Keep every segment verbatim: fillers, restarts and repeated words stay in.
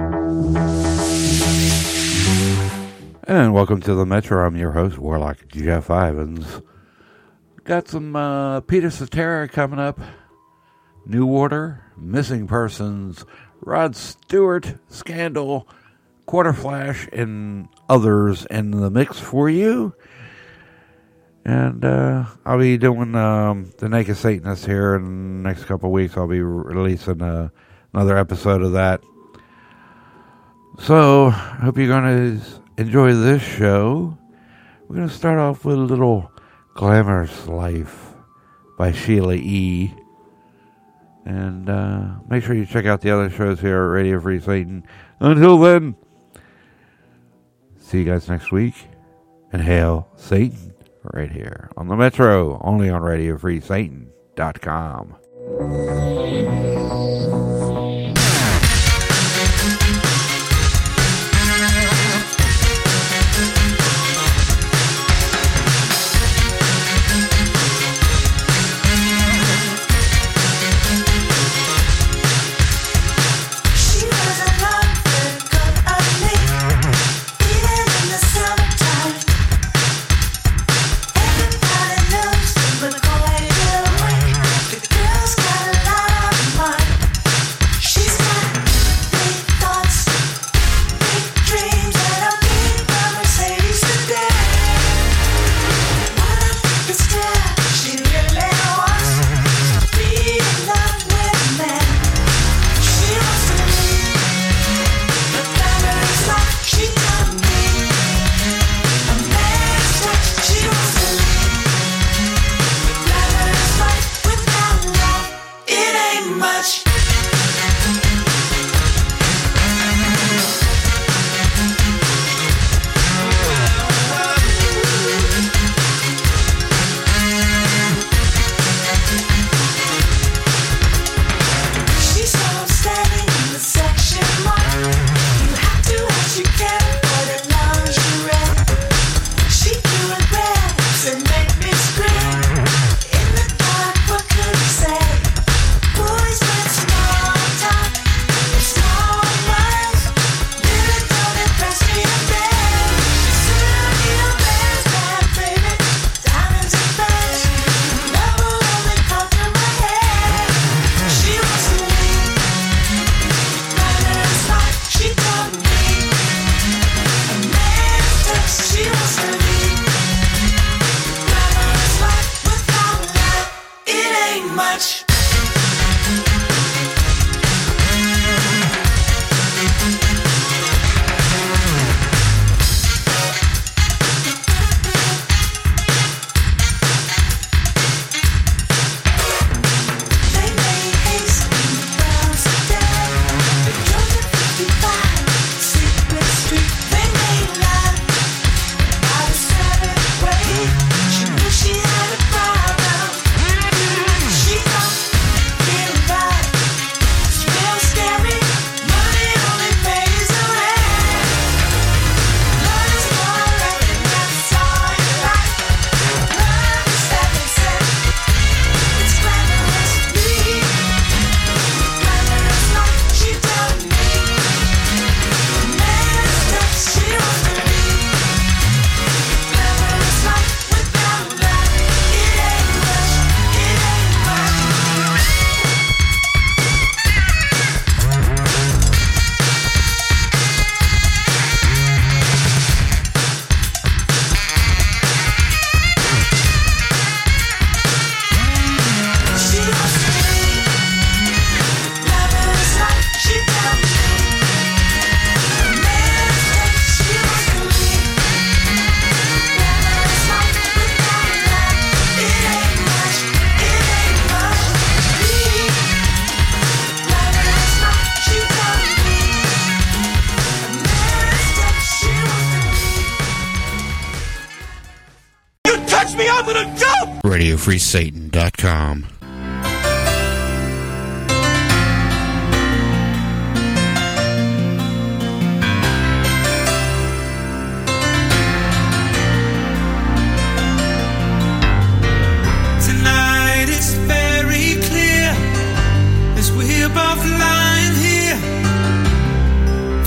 And welcome to the Metro. I'm your host, Warlock Jeff Ivins. Got some uh, Peter Cetera coming up. New Order, Missing Persons, Rod Stewart, Scandal, Quarter Flash, and others in the mix for you. And uh, I'll be doing um, The Naked Satanist here in the next couple of weeks. I'll be releasing uh, another episode of that. So, I hope you're going to enjoy this show. We're going to start off with a little Glamorous Life by Sheila E. And uh, make sure you check out the other shows here at Radio Free Satan. Until then, see you guys next week. And hail Satan right here on the Metro, only on radio free satan dot com. radio free satan dot com. Tonight it's very clear as we're both lying here,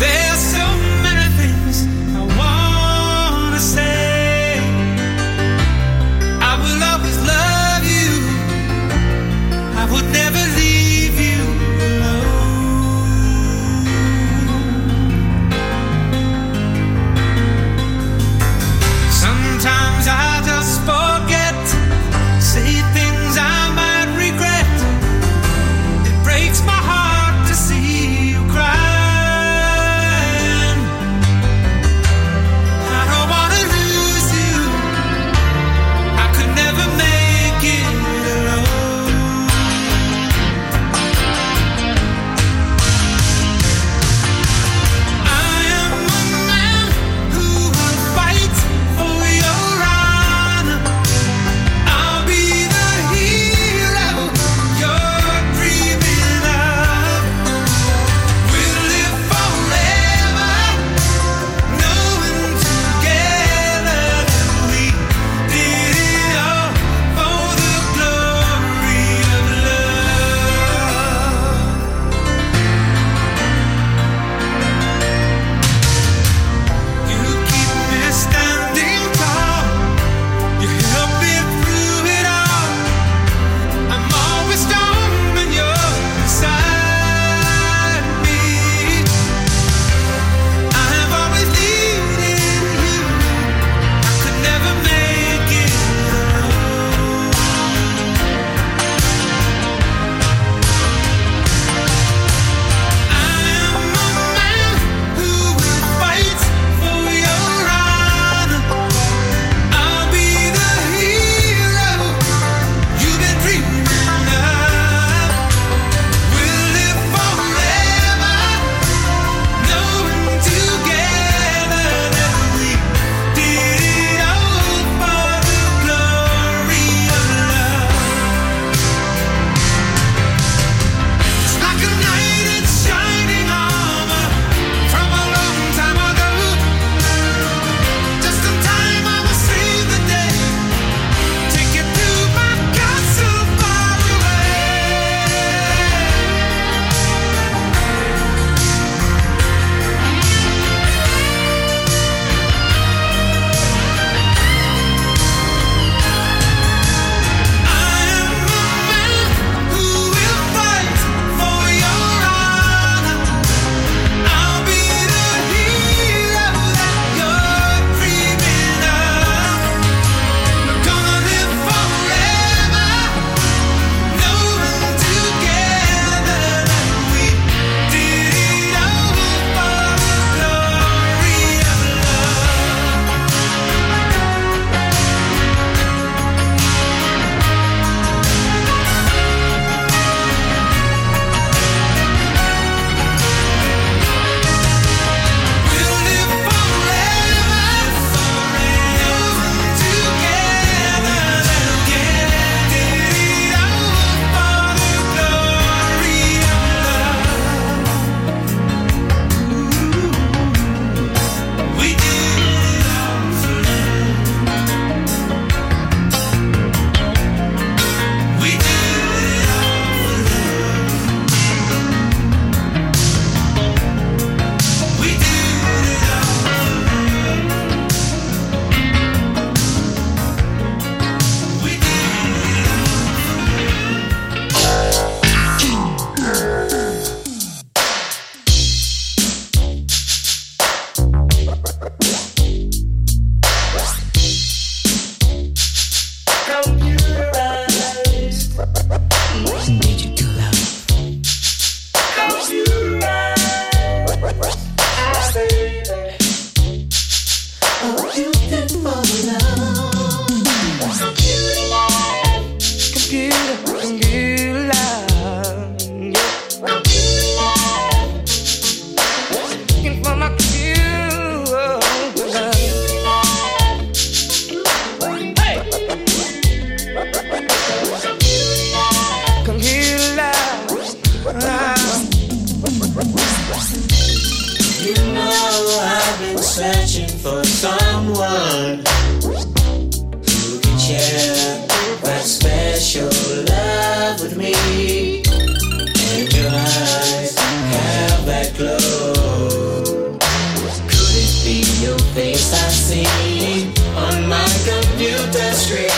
You know I've been searching for someone who can share that special love with me. And your eyes have that glow. Could it be your face I see on my computer screen?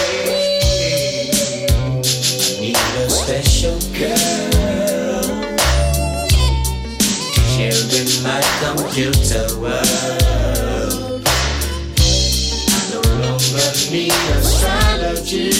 I need a special girl to share in my computer world. I no longer need astrology,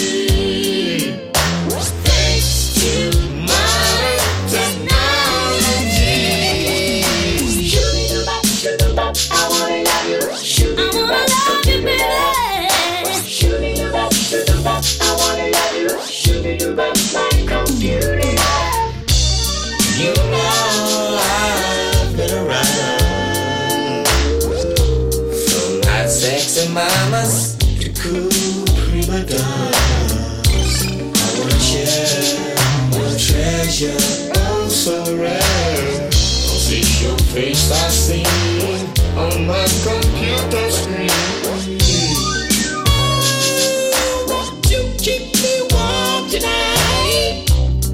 thanks to my technology. Shoot-a-bop, shoot-a-bop, I wanna love you. Shoot-a-bop, love you, baby. Shoot-a-bop, shoot-a-bop, I wanna love you. Shoot-a-bop, my computer. You know I've been around, from hot sexy mamas to cool prima donnas. I wanna share your treasure, oh so rare. Cause it's your face I see on my computer screen. Won't you keep me warm tonight?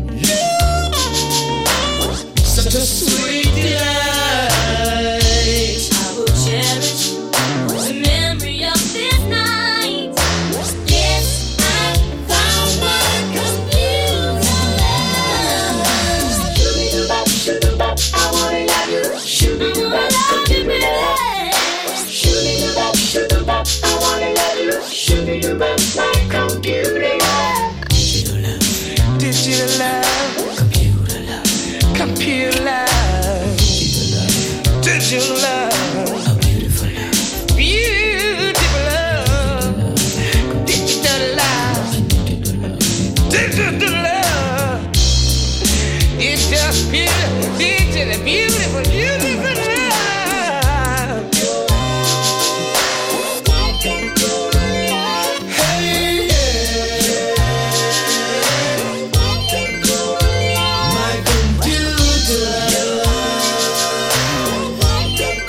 Such a sweet delight. I will cherish the memory of this night. Yes, I found my computer love. Shoot-a-bop, shoot-a-bop, I wanna love you. Shoot-a-bop, computer. Shoot-a-bop, shoot-a-bop, I wanna love you. Shoot-a-bop, my computer. Digital love, digital love, computer love, computer love, digital love, a beautiful love, beautiful love, digital love, digital love. It's just beautiful, digital, beautiful, beautiful love. Hey, yeah. My computer love.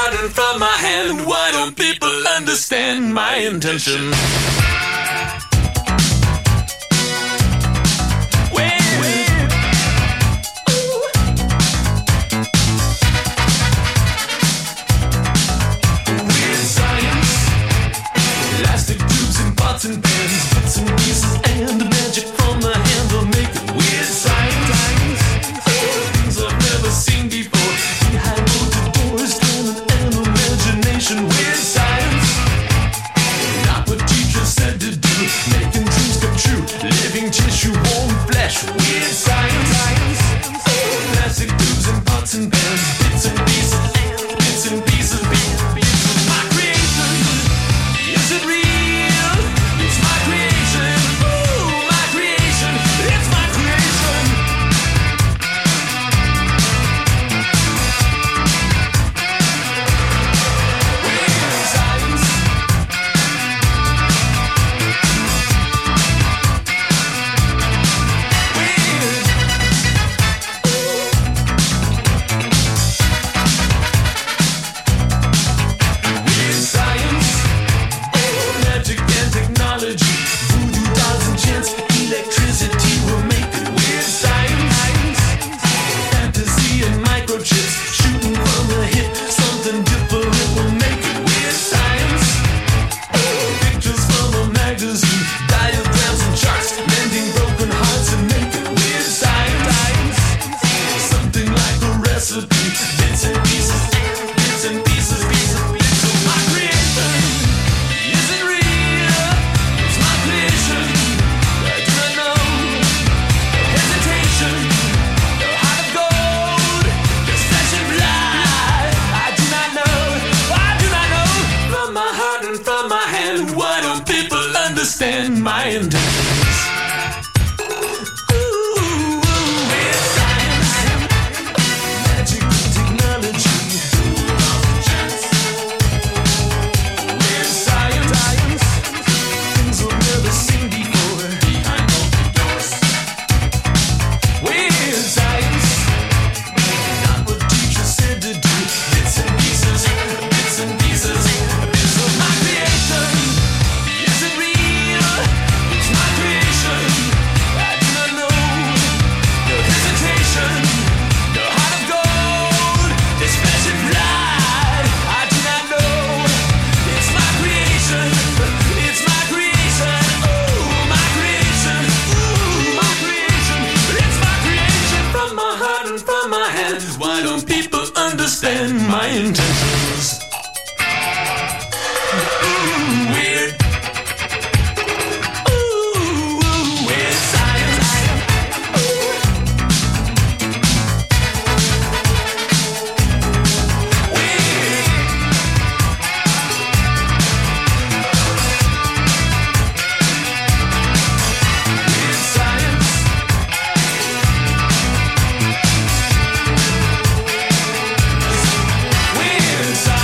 heart and from my hand. Why don't people understand my intention? And pens, bits and pieces, and magic from the hand will make it weird science. Things I've never seen before. Behind bolted doors, talent and imagination. Weird science. Not what teachers said to do. Making dreams come true. Living tissue, warm flesh. Weird science. Plastic tubes and pots and pans, bits and pieces, and bits and pieces. My creation, is it real? Understand my intentions. Ooh, weird science, magic and technology. Weird science, things we've never seen before. Behind open doors. Weird science, not what teachers said to do. Bits and pieces, bits and pieces, bits of my creation. Is it real? It's my creation. I do not know. No hesitation. No heart of gold. This flesh and blood. I do not know. It's my creation. It's my creation. Oh, my creation. Ooh, my creation. It's my creation from my heart and from my hands. Why don't people understand my intentions? Ooh, weird. Weird science.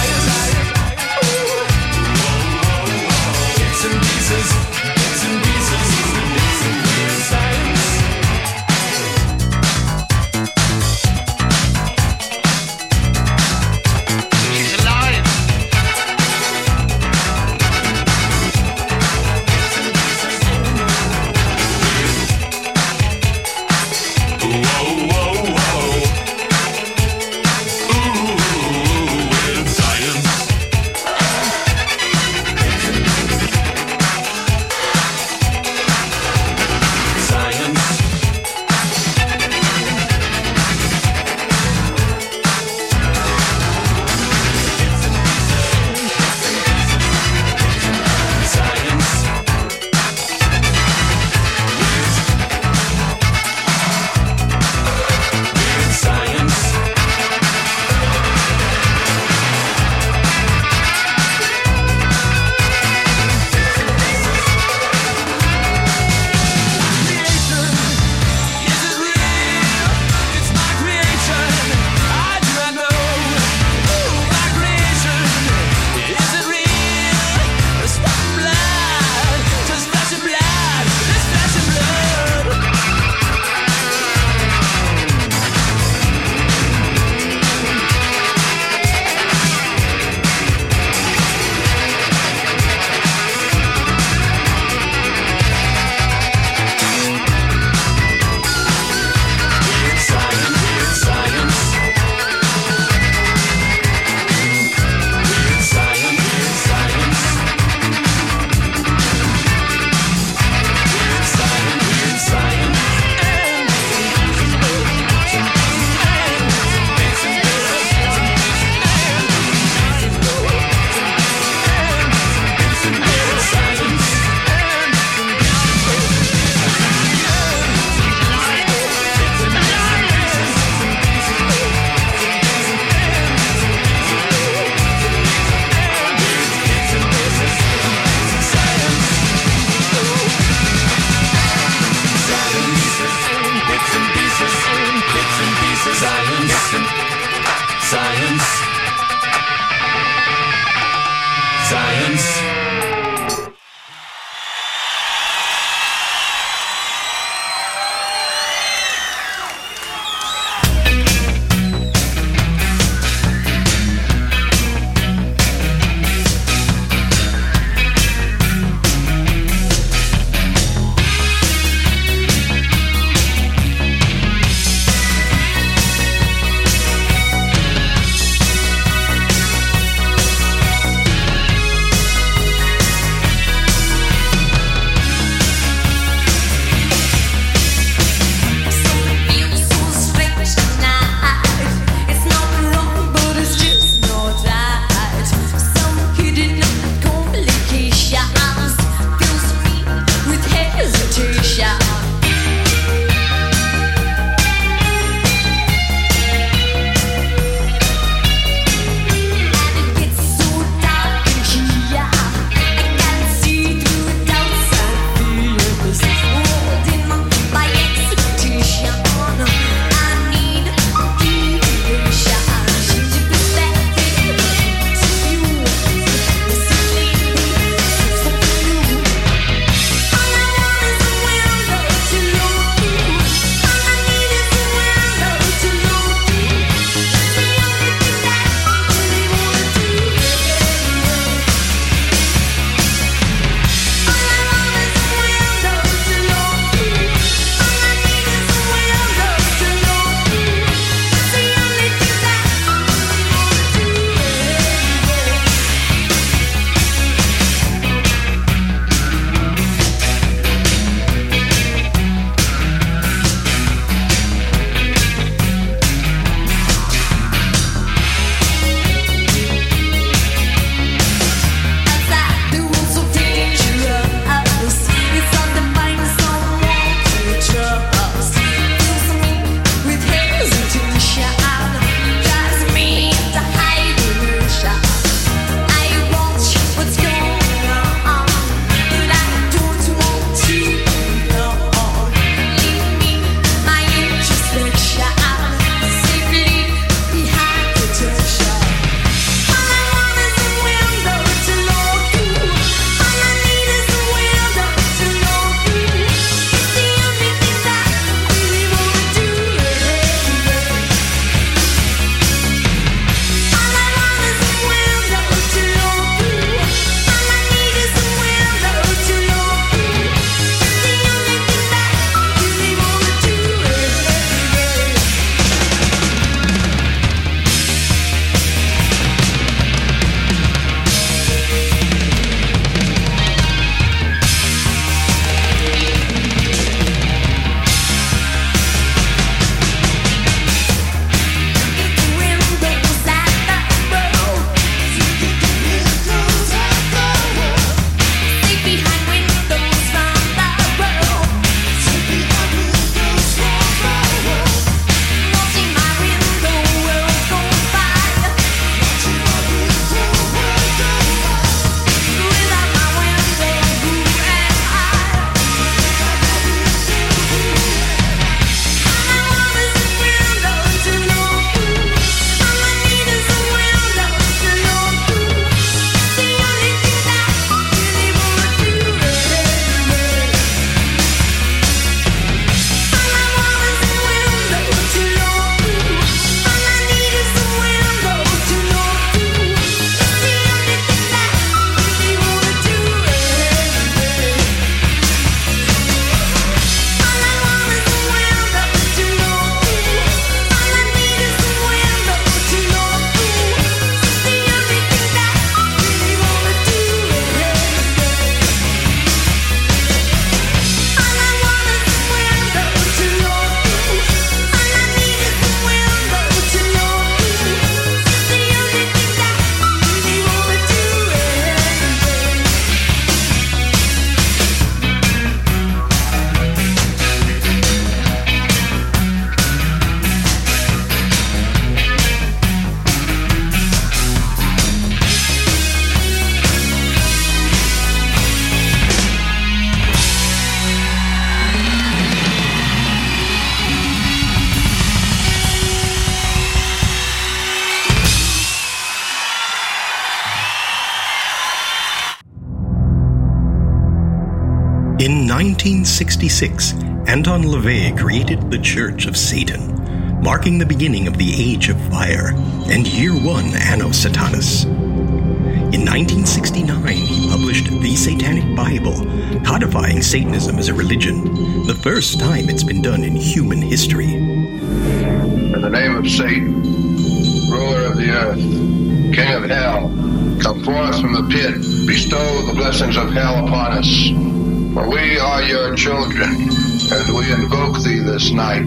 nineteen sixty-six, Anton LaVey created the Church of Satan, marking the beginning of the Age of Fire and Year One Anno Satanas. In nineteen sixty-nine, he published The Satanic Bible, codifying Satanism as a religion, the first time it's been done in human history. In the name of Satan, ruler of the earth, king of hell, come forth from the pit, bestow the blessings of hell upon us. For we are your children, and we invoke thee this night.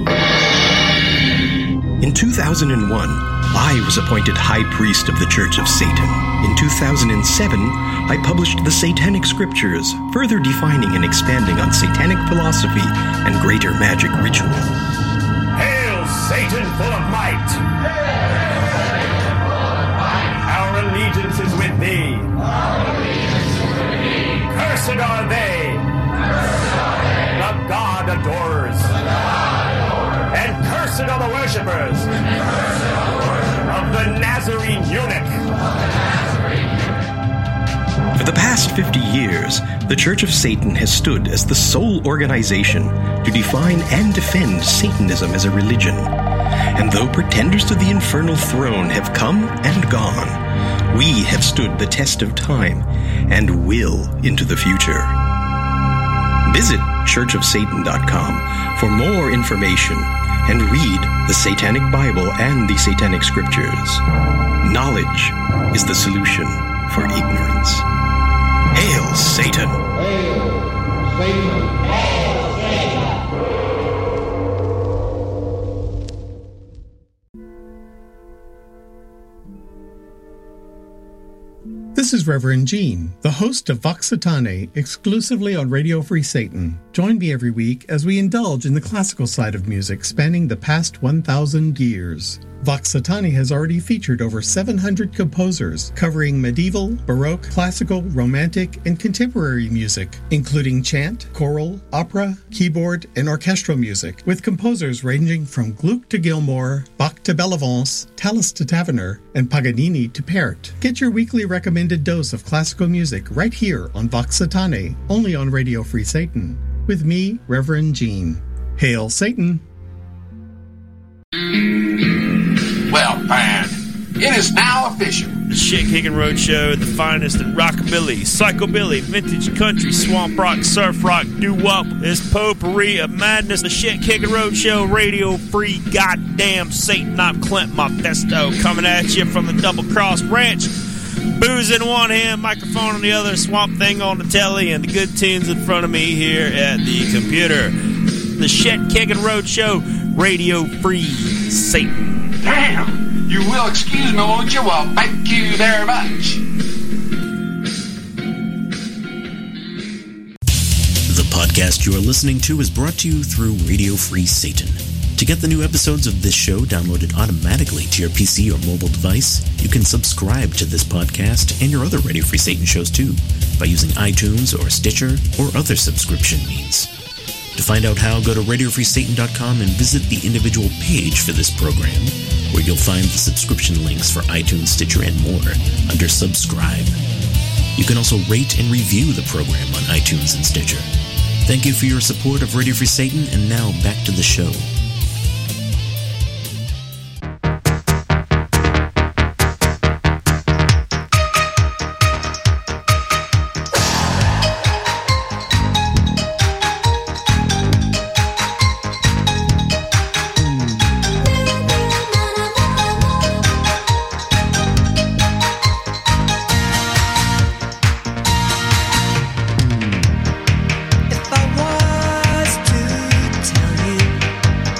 In two thousand one, I was appointed High Priest of the Church of Satan. In two thousand seven, I published the Satanic Scriptures, further defining and expanding on satanic philosophy and greater magic ritual. Hail, Satan full of might! Our allegiance is with thee. Cursed are they. The God adorers. And cursed are the worshippers of the Nazarene eunuch. For the past fifty years, the Church of Satan has stood as the sole organization to define and defend Satanism as a religion. And though pretenders to the infernal throne have come and gone, we have stood the test of time and will into the future. Visit church of satan dot com for more information and read the Satanic Bible and the Satanic Scriptures. Knowledge is the solution for ignorance. Hail, Satan! Hail, Satan! Hail, Satan! This is Reverend Gene, the host of Vox Satanae, exclusively on Radio Free Satan. Join me every week as we indulge in the classical side of music spanning the past one thousand years. Vox Satanae has already featured over seven hundred composers covering medieval, baroque, classical, romantic, and contemporary music, including chant, choral, opera, keyboard, and orchestral music, with composers ranging from Gluck to Gilmour, Bach to Bellavance, Tallis to Taverner, and Paganini to Pärt. Get your weekly recommended dose of classical music right here on Vox Satanae, only on Radio Free Satan, with me, Reverend Gene. Hail Satan! Well, Pan, it is now official. The Shit Kickin' Roadshow, the finest in rockabilly, psychobilly, vintage country, swamp rock, surf rock, doo-wop, this potpourri of madness. The Shit Kickin' Roadshow, radio free, goddamn Satan. I'm Clint Modesto coming at you from the Double Cross Ranch. Booze in one hand, microphone on the other, Swamp Thing on the telly, and the good tunes in front of me here at the computer. The Shit Kickin' Roadshow, radio free Satan. Damn! You will excuse me, won't you? Well, thank you very much. The podcast you are listening to is brought to you through Radio Free Satan. To get the new episodes of this show downloaded automatically to your P C or mobile device, you can subscribe to this podcast and your other Radio Free Satan shows too by using iTunes or Stitcher or other subscription means. To find out how, go to radio free satan dot com and visit the individual page for this program, where you'll find the subscription links for iTunes, Stitcher, and more under Subscribe. You can also rate and review the program on iTunes and Stitcher. Thank you for your support of Radio Free Satan, and now back to the show. If I was to tell you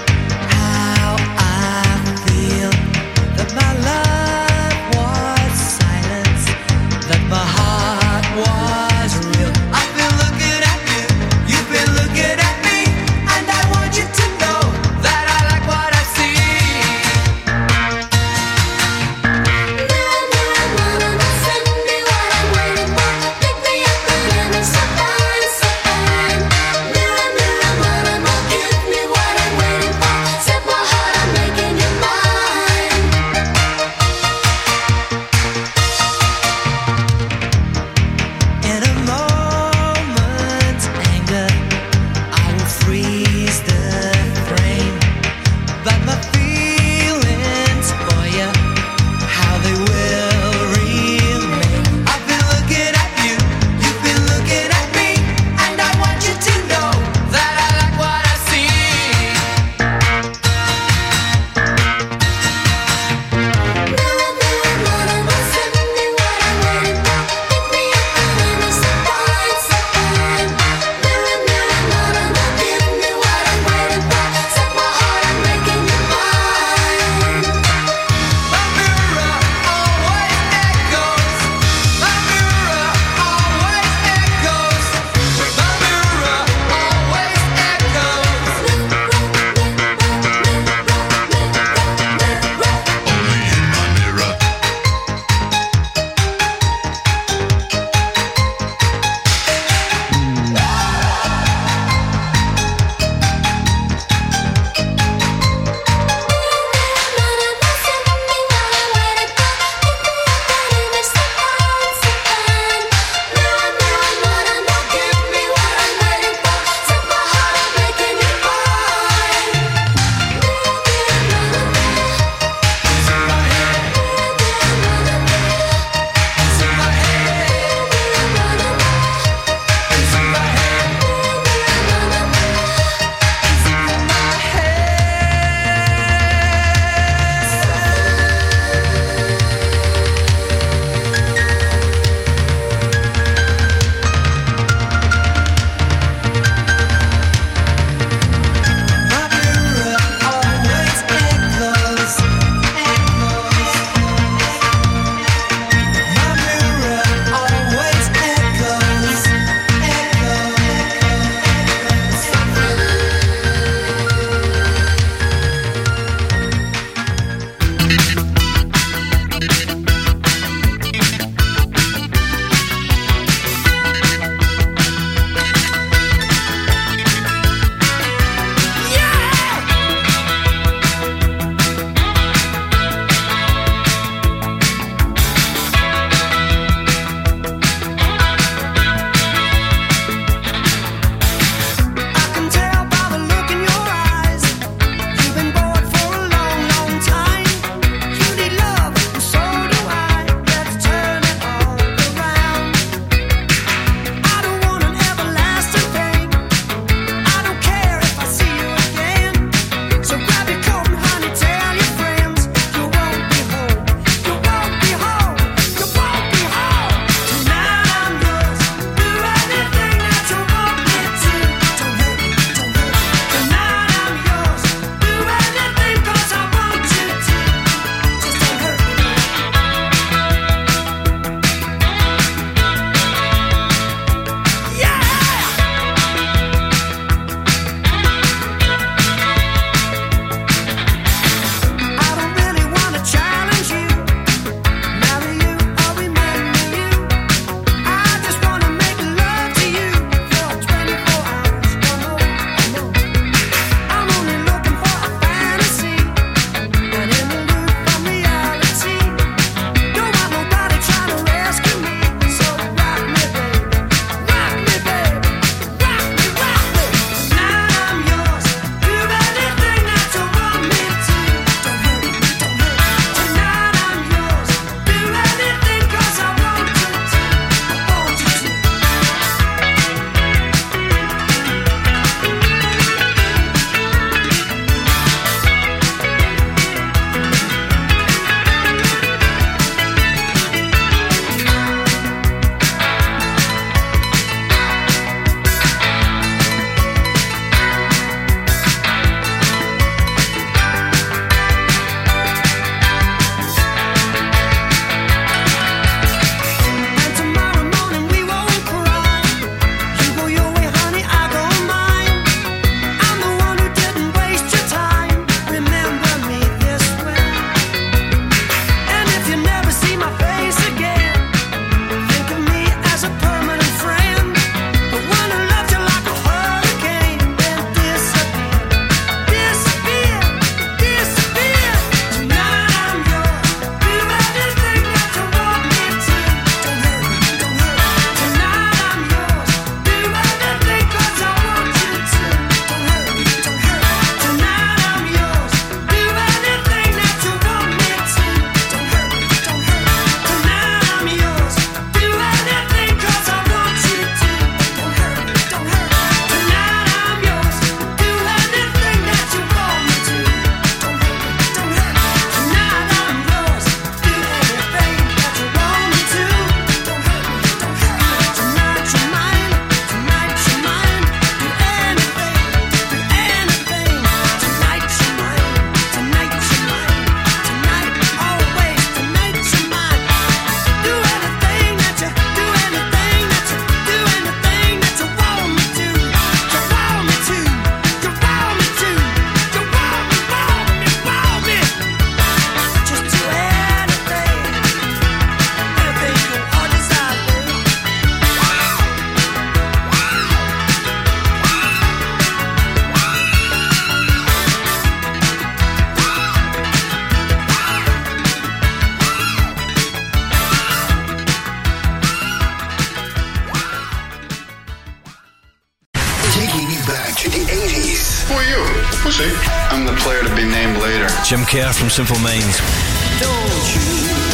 We'll see. I'm the player to be named later. Jim Kerr from Simple Minds. Don't you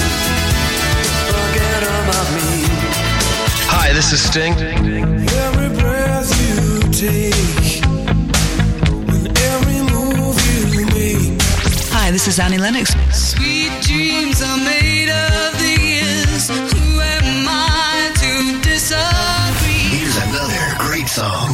forget about me. Hi, this is Sting. Every breath you take, and every move you make. Hi, this is Annie Lennox. Sweet dreams are made of these. Who am I to disagree? Here's another great song.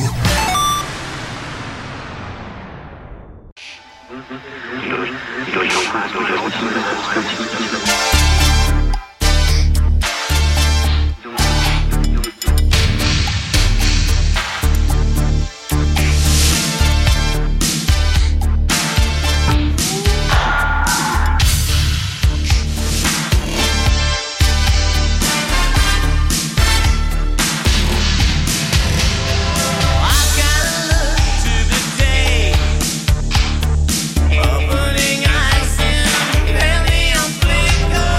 Opening eyes and barely on flicker.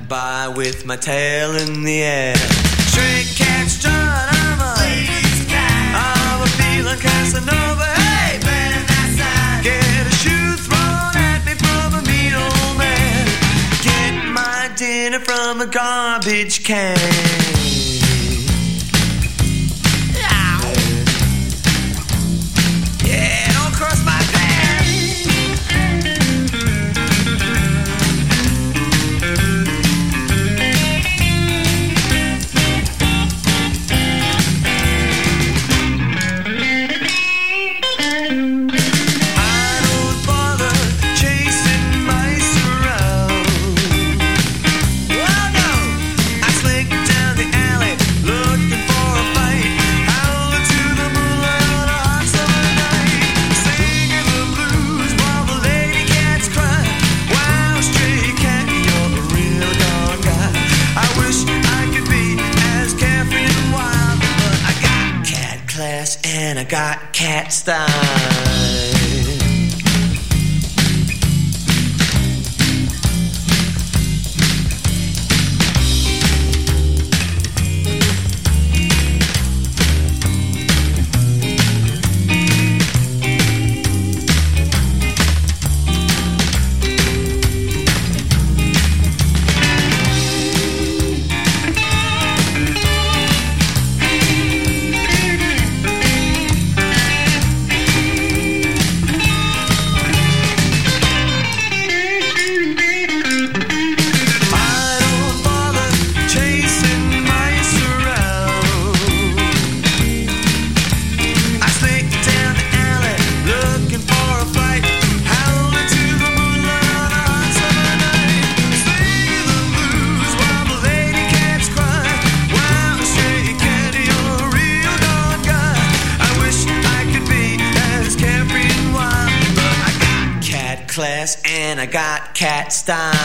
by with my tail in the air. Stray cat strut, I'm a ladies' cat. I'm a feeling Casanova. Hey, man, that's that. Get a shoe thrown at me from a mean old man. Get my dinner from a garbage can. Yeah, don't cross my path. And I got cat style. Class and I got cat style.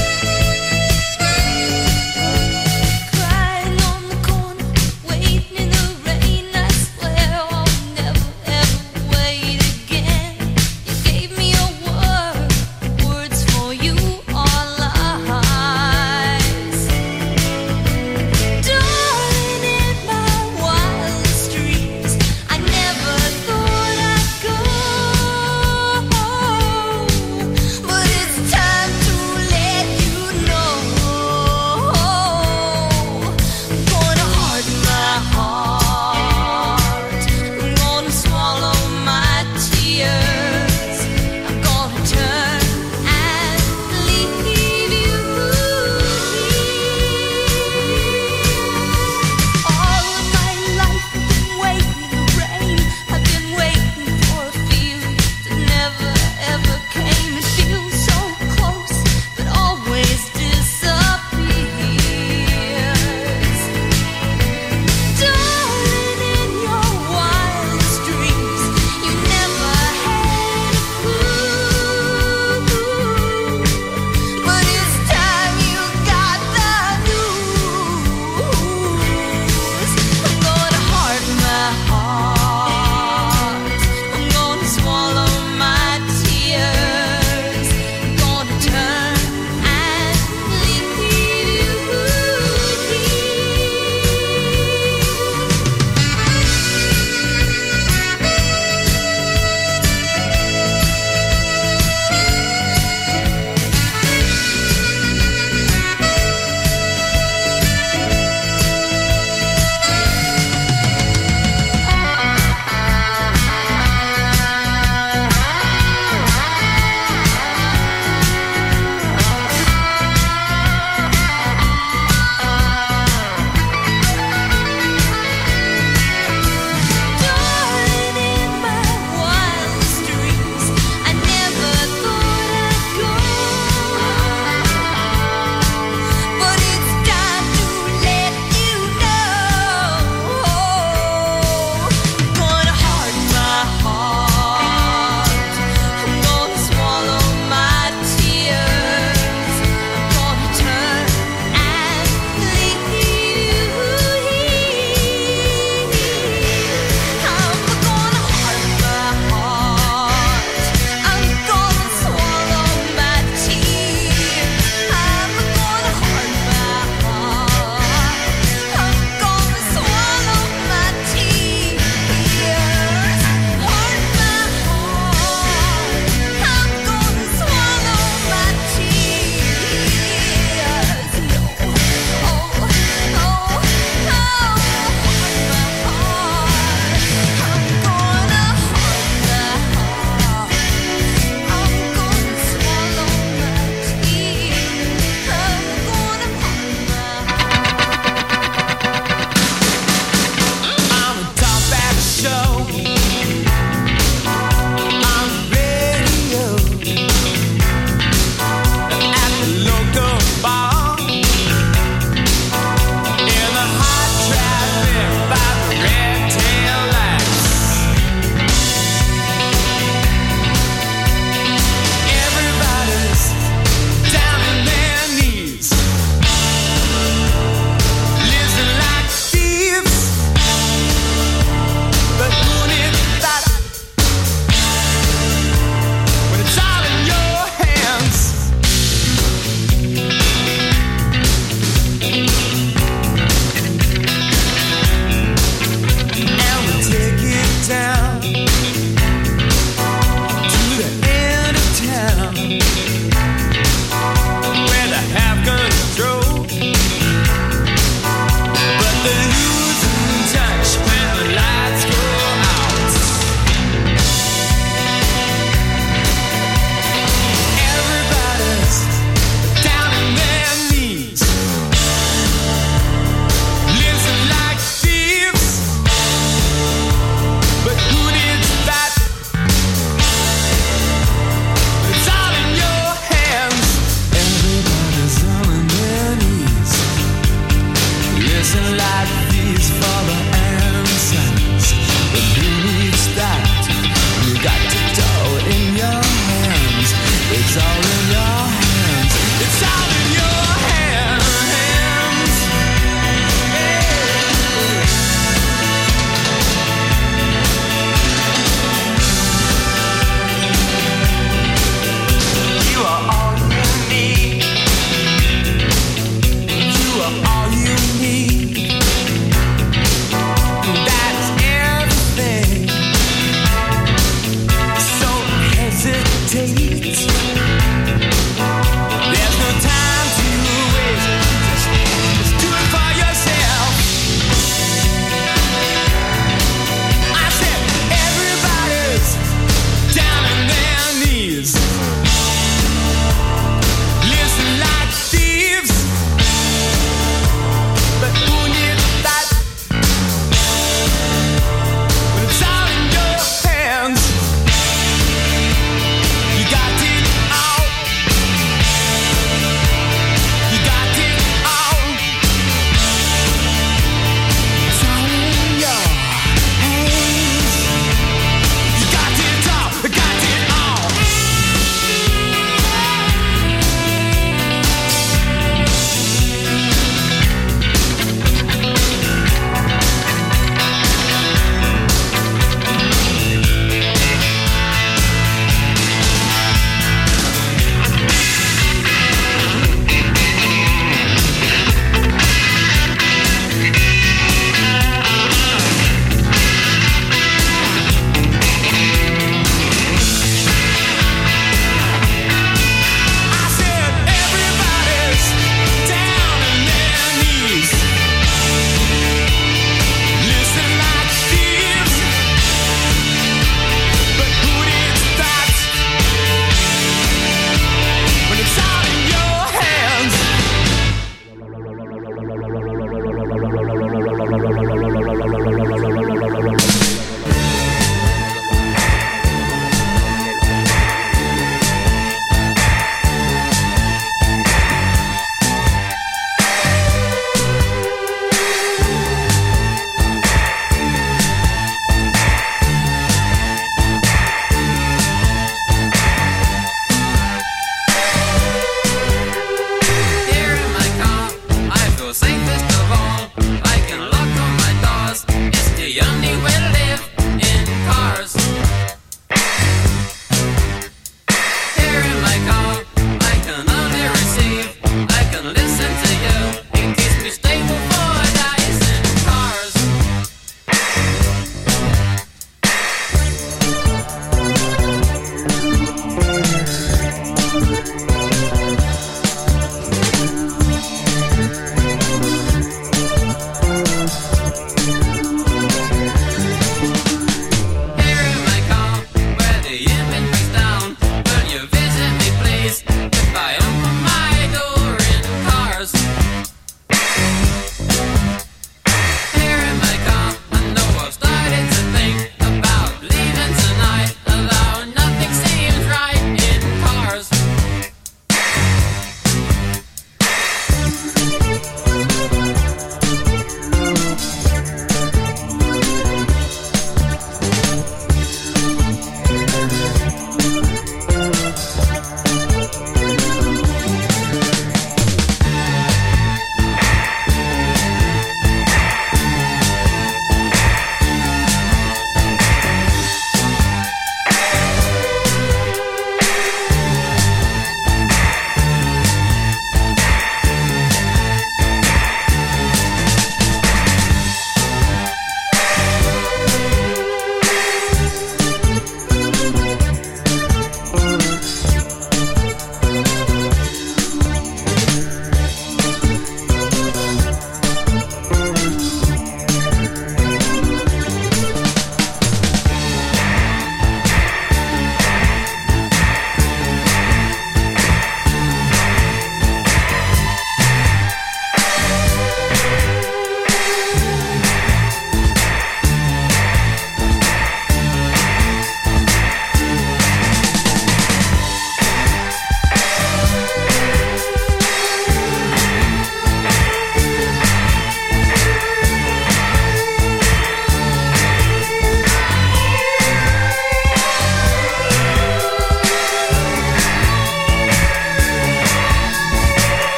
Crying on the corner, waiting in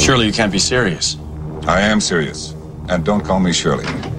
Surely you can't be serious. I am serious. And don't call me Shirley.